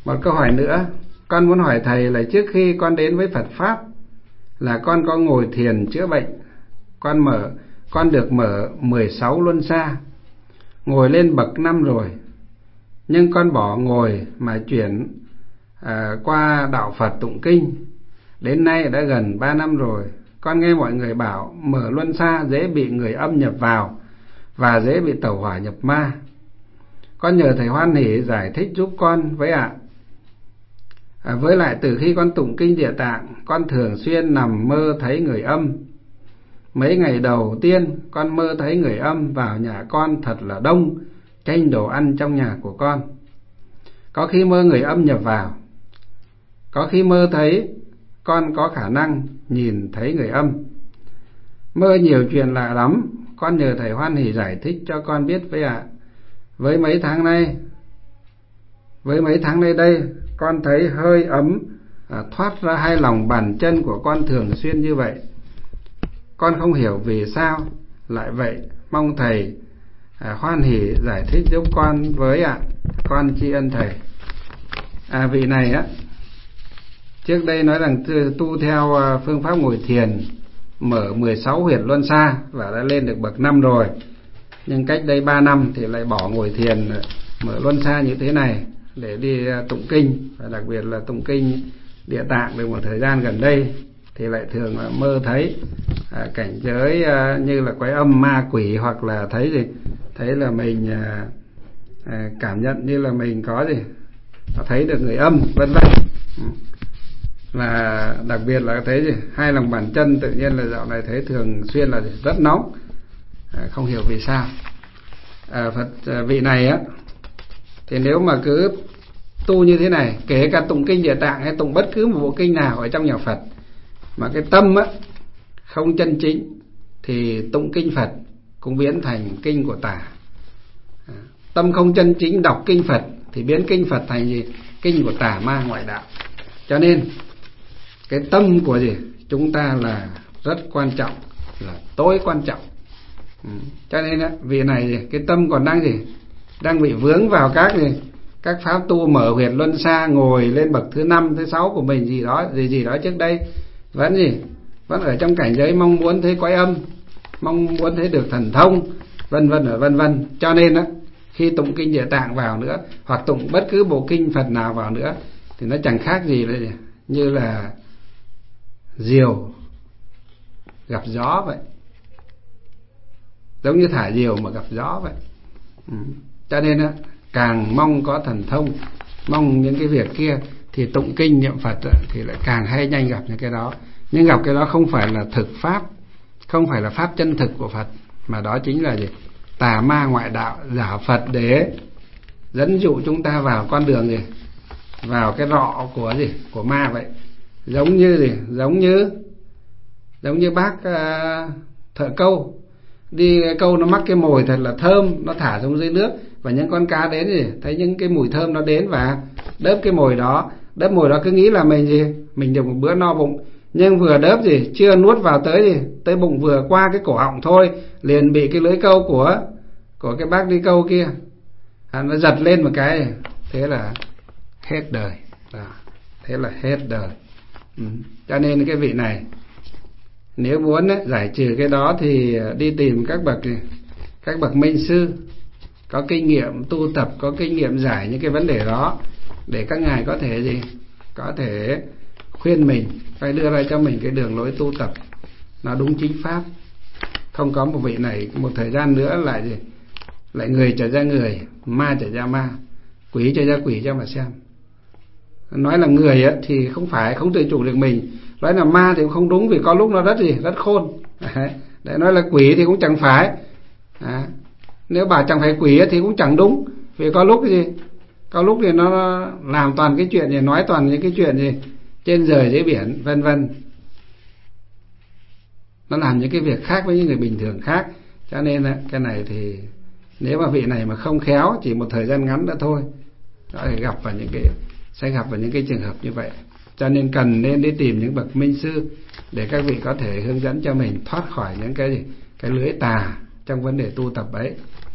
Một câu hỏi nữa, con muốn hỏi thầy là trước khi con đến với Phật Pháp là con có ngồi thiền chữa bệnh. Con được mở 16 luân xa, ngồi lên bậc 5 rồi. Nhưng con bỏ ngồi mà chuyển qua đạo Phật tụng kinh. Đến nay đã gần 3 năm rồi. Con nghe mọi người bảo mở luân xa dễ bị người âm nhập vào và dễ bị tẩu hỏa nhập ma. Con nhờ thầy hoan hỷ giải thích giúp con với ạ. Với lại từ khi con tụng kinh Địa Tạng, con thường xuyên nằm mơ thấy người âm. Mấy ngày đầu tiên con mơ thấy người âm vào nhà con thật là đông, tranh đồ ăn trong nhà của con. Có khi mơ người âm nhập vào, có khi mơ thấy con có khả năng nhìn thấy người âm. Mơ nhiều chuyện lạ lắm, con nhờ thầy hoan hỷ giải thích cho con biết với ạ. Với mấy tháng nay đây, con thấy hơi ấm thoát ra hai lòng bàn chân của con thường xuyên như vậy. Con không hiểu vì sao lại vậy, mong thầy hoan hỷ giải thích giúp con với ạ. Con tri ân thầy. Vị này á, trước đây nói rằng tu theo phương pháp ngồi thiền, mở 16 huyệt luân xa và đã lên được bậc 5 rồi. Nhưng cách đây 3 năm thì lại bỏ ngồi thiền, mở luân xa như thế này để đi tụng kinh, và đặc biệt là tụng kinh Địa Tạng. Được một thời gian gần đây thì lại thường mơ thấy cảnh giới như là quái âm ma quỷ, hoặc là thấy là mình cảm nhận như là mình có thấy được người âm, vân vân. Và đặc biệt là thấy hai lòng bàn chân tự nhiên là dạo này thấy thường xuyên là rất nóng, không hiểu vì sao. Vị này á, thì nếu mà cứ tu như thế này, kể cả tụng kinh Địa Tạng hay tụng bất cứ một bộ kinh nào ở trong nhà Phật, mà cái tâm á không chân chính thì tụng kinh Phật cũng biến thành kinh của tà. Tâm không chân chính đọc kinh Phật thì biến kinh Phật thành kinh của tà ma ngoại đạo. Cho nên cái tâm của chúng ta là rất quan trọng, là tối quan trọng. Cho nên á, vị này cái tâm còn đang bị vướng vào các pháp tu mở huyệt luân xa, ngồi lên bậc thứ 5, thứ 6 của mình gì đó trước đây, vẫn ở trong cảnh giới mong muốn thấy quái âm, mong muốn thấy được thần thông, vân vân. Cho nên á, khi tụng kinh Địa Tạng vào nữa, hoặc tụng bất cứ bộ kinh Phật nào vào nữa, thì nó chẳng khác gì như là diều gặp gió vậy, giống như thả diều mà gặp gió vậy. Cho nên á, càng mong có thần thông, mong những cái việc kia, thì tụng kinh niệm Phật thì lại càng hay nhanh gặp những cái đó. Nhưng gặp cái đó không phải là thực pháp, không phải là pháp chân thực của Phật, mà đó chính là tà ma ngoại đạo, giả Phật để dẫn dụ chúng ta vào con đường vào cái rọ của ma vậy. Giống như bác thợ câu đi câu, nó mắc cái mồi thật là thơm, nó thả xuống dưới nước, và những con cá đến thấy những cái mùi thơm nó đến và đớp cái mồi đó. Đớp mồi đó cứ nghĩ là mình được một bữa no bụng, nhưng vừa đớp chưa nuốt vào tới bụng, vừa qua cái cổ họng thôi, liền bị cái lưỡi câu của cái bác đi câu kia nó giật lên một cái, thế là hết đời. Cho nên cái vị này nếu muốn giải trừ cái đó thì đi tìm các bậc minh sư có kinh nghiệm tu tập, có kinh nghiệm giải những cái vấn đề đó, để các ngài có thể khuyên mình, phải đưa ra cho mình cái đường lối tu tập nó đúng chính pháp. Không có một vị này một thời gian nữa lại người trở ra người, ma trở ra ma, quỷ trở ra quỷ cho mà xem. Nói là người thì không tự chủ được mình, nói là ma thì cũng không đúng, vì có lúc nó rất khôn. Để nói là quỷ thì cũng chẳng phải. Nếu bảo chẳng phải quỷ thì cũng chẳng đúng, vì có lúc thì nó làm toàn cái chuyện nói toàn những cái chuyện trên trời dưới biển, vân vân. Nó làm những cái việc khác với những người bình thường khác. Cho nên cái này thì nếu mà vị này mà không khéo, chỉ một thời gian ngắn nữa thôi, nó sẽ gặp vào những cái trường hợp như vậy. Cho nên nên đi tìm những bậc minh sư để các vị có thể hướng dẫn cho mình thoát khỏi những cái lưới tà trong vấn đề tu tập ấy.